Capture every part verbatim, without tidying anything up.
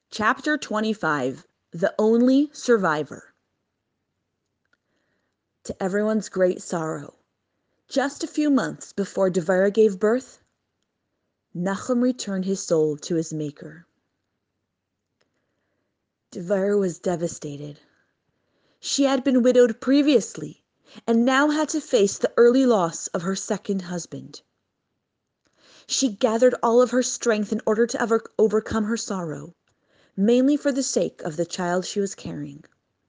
Chapter twenty-five, The Only Survivor. To everyone's great sorrow, just a few months before Devera gave birth, Nachum returned his soul to his maker. Devera was devastated. She had been widowed previously and now had to face the early loss of her second husband. She gathered all of her strength in order to ever overcome her sorrow, mainly for the sake of the child she was carrying.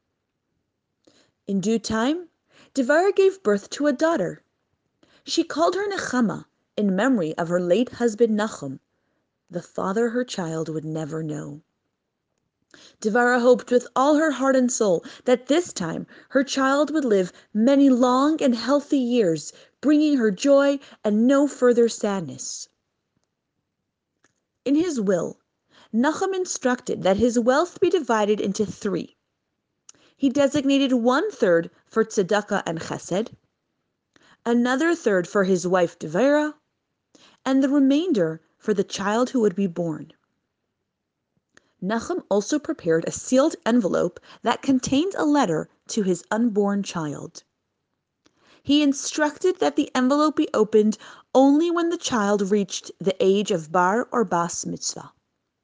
In due time, Devera gave birth to a daughter. She called her Nechama in memory of her late husband Nachum, the father her child would never know. Devera hoped with all her heart and soul that this time her child would live many long and healthy years, bringing her joy and no further sadness. In his will, Nachum instructed that his wealth be divided into three. He designated one third for tzedakah and chesed, another third for his wife Devera, and the remainder for the child who would be born. Nachum also prepared a sealed envelope that contained a letter to his unborn child. He instructed that the envelope be opened only when the child reached the age of bar or bas mitzvah.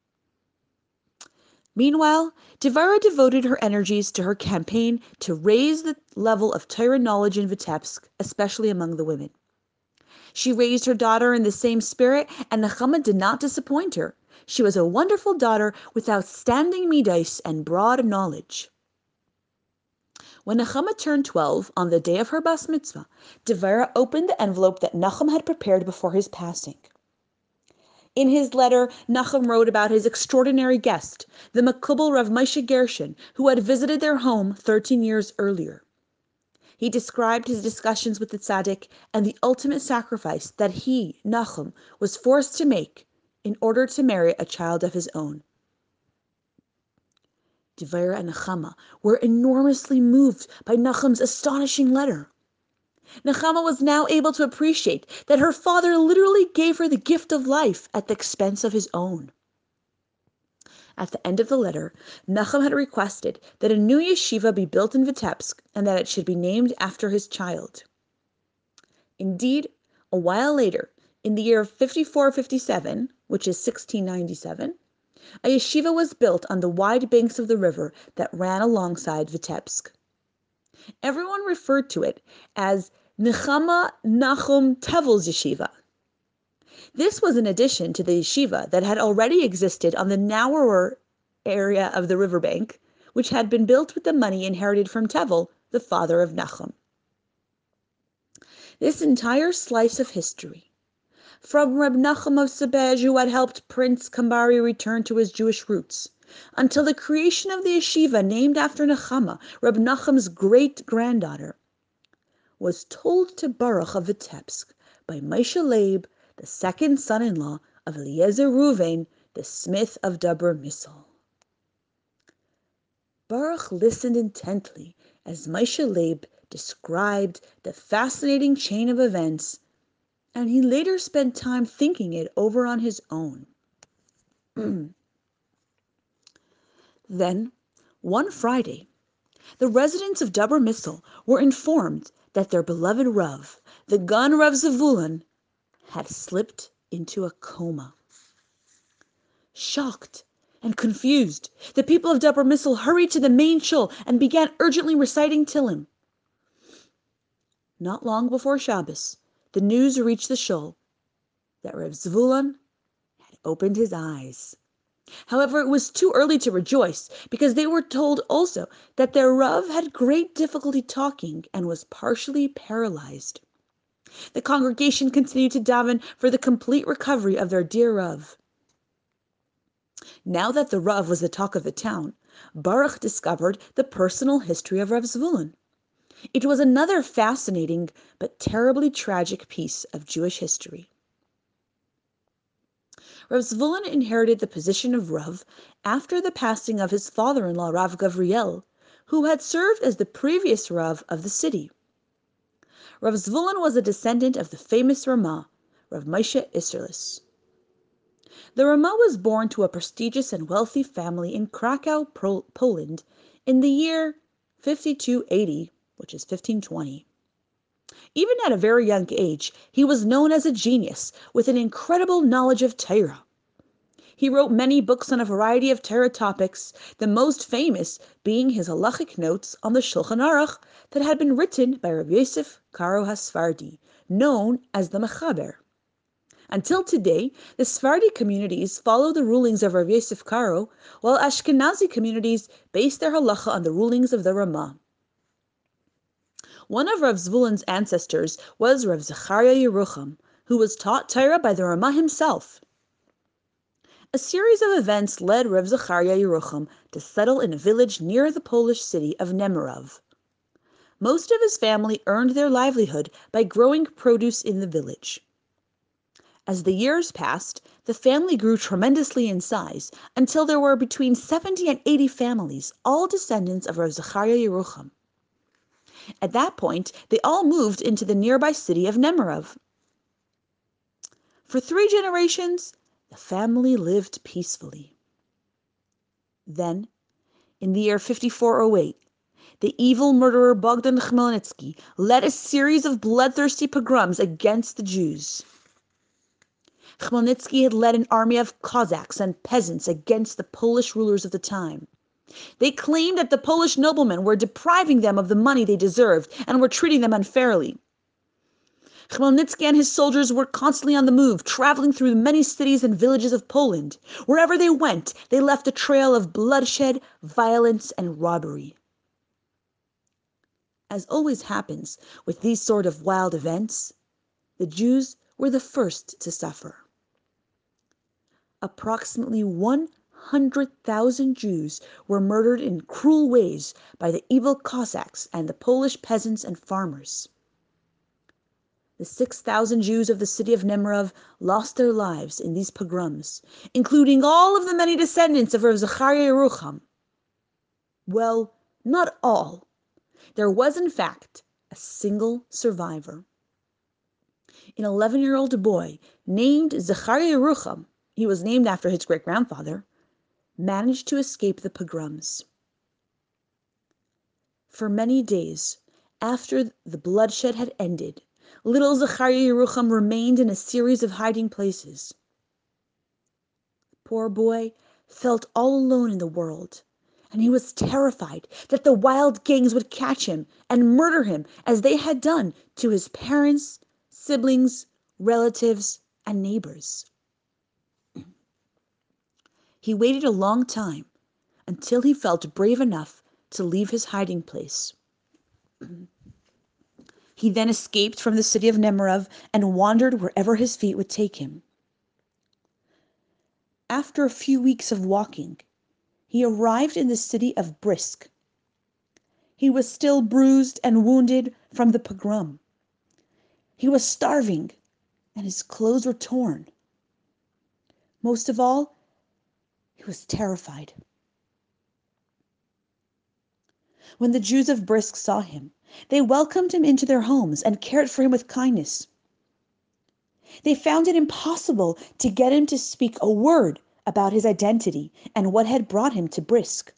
Meanwhile, Devera devoted her energies to her campaign to raise the level of Torah knowledge in Vitebsk, especially among the women. She raised her daughter in the same spirit, and Nechama did not disappoint her. She was a wonderful daughter with outstanding midos and broad knowledge. When Nechama turned twelve, on the day of her bas mitzvah, Devera opened the envelope that Nachum had prepared before his passing. In his letter, Nachum wrote about his extraordinary guest, the Makubal Rav Moshe Gershon, who had visited their home thirteen years earlier. He described his discussions with the tzaddik and the ultimate sacrifice that he, Nachum, was forced to make in order to marry a child of his own. Devera and Nechama were enormously moved by Nachum's astonishing letter. Nechama was now able to appreciate that her father literally gave her the gift of life at the expense of his own. At the end of the letter, Nachum had requested that a new yeshiva be built in Vitebsk and that it should be named after his child. Indeed, a while later, in the year fifty-four fifty-seven, which is sixteen ninety-seven, a yeshiva was built on the wide banks of the river that ran alongside Vitebsk. Everyone referred to it as Nechama Nachum Tevel's Yeshiva. This was in addition to the yeshiva that had already existed on the narrower area of the riverbank, which had been built with the money inherited from Tevel, the father of Nachum. This entire slice of history, from Reb Nachum of Sebej, who had helped Prince Kambari return to his Jewish roots, until the creation of the yeshiva named after Nechama, Reb Nachum's great-granddaughter, was told to Baruch of Vitebsk by Moshe Leib, the second son-in-law of Eliezer Ruvain, the smith of Dober Missal. Baruch listened intently as Moshe Leib described the fascinating chain of events, and he later spent time thinking it over on his own. Then, one Friday, the residents of Dober Missal were informed that their beloved Rav, the Gun Rav Zavulun, had slipped into a coma. Shocked and confused, the people of Dober Missal hurried to the main shul and began urgently reciting Tillim. Not long before Shabbos, the news reached the shul that Rav Zavulun had opened his eyes. However, it was too early to rejoice, because they were told also that their Rav had great difficulty talking and was partially paralyzed. The congregation continued to daven for the complete recovery of their dear Rav. Now that the Rav was the talk of the town, Baruch discovered the personal history of Rav Zvulun. It was another fascinating but terribly tragic piece of Jewish history. Rav Zvulun inherited the position of Rav after the passing of his father-in-law, Rav Gavriel, who had served as the previous Rav of the city. Rav Zvulun was a descendant of the famous Ramah, Rav Moshe Isserles. The Ramah was born to a prestigious and wealthy family in Krakow, Poland, in the year fifty-two eighty, which is fifteen twenty. Even at a very young age, he was known as a genius with an incredible knowledge of Torah. He wrote many books on a variety of Torah topics, the most famous being his halachic notes on the Shulchan Aruch that had been written by Rav Yosef Karo HaSfardi, known as the Mechaber. Until today, the Sephardi communities follow the rulings of Rav Yosef Karo, while Ashkenazi communities base their halacha on the rulings of the Ramah. One of Rav Zvulun's ancestors was Rav Zechariah Yerucham, who was taught Torah by the Ramah himself. A series of events led Rav Zechariah Yerucham to settle in a village near the Polish city of Nemirov. Most of his family earned their livelihood by growing produce in the village. As the years passed, the family grew tremendously in size until there were between seventy and eighty families, all descendants of Rav Zechariah Yerucham. At that point, they all moved into the nearby city of Nemirov. For three generations, the family lived peacefully. Then, in the year fifty-four oh eight, the evil murderer Bogdan Khmelnytsky led a series of bloodthirsty pogroms against the Jews. Khmelnytsky had led an army of Cossacks and peasants against the Polish rulers of the time. They claimed that the Polish noblemen were depriving them of the money they deserved and were treating them unfairly. Khmelnytsky and his soldiers were constantly on the move, traveling through many cities and villages of Poland. Wherever they went, they left a trail of bloodshed, violence, and robbery. As always happens with these sort of wild events, the Jews were the first to suffer. Approximately one hundred thousand Jews were murdered in cruel ways by the evil Cossacks and the Polish peasants and farmers. The six thousand Jews of the city of Nemirov lost their lives in these pogroms, including all of the many descendants of Rav Zechariah Yerucham. Well, not all. There was, in fact, a single survivor. An eleven-year-old boy named Zechariah Yerucham, he was named after his great-grandfather, managed to escape the pogroms. For many days, after the bloodshed had ended, little Zechariah Yerucham remained in a series of hiding places. The poor boy felt all alone in the world, and he was terrified that the wild gangs would catch him and murder him as they had done to his parents, siblings, relatives, and neighbors. He waited a long time until he felt brave enough to leave his hiding place. He then escaped from the city of Nemirov and wandered wherever his feet would take him. After a few weeks of walking, he arrived in the city of Brisk. He was still bruised and wounded from the pogrom. He was starving, and his clothes were torn. Most of all, he was terrified. When the Jews of Brisk saw him, they welcomed him into their homes and cared for him with kindness. They found it impossible to get him to speak a word about his identity and what had brought him to Brisk.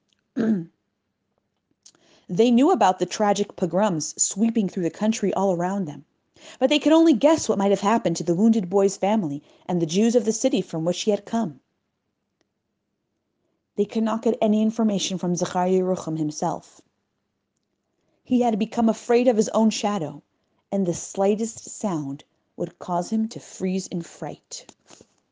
They knew about the tragic pogroms sweeping through the country all around them, but they could only guess what might have happened to the wounded boy's family and the Jews of the city from which he had come. They could not get any information from Zechariah Yerucham himself. He had become afraid of his own shadow, and the slightest sound would cause him to freeze in fright.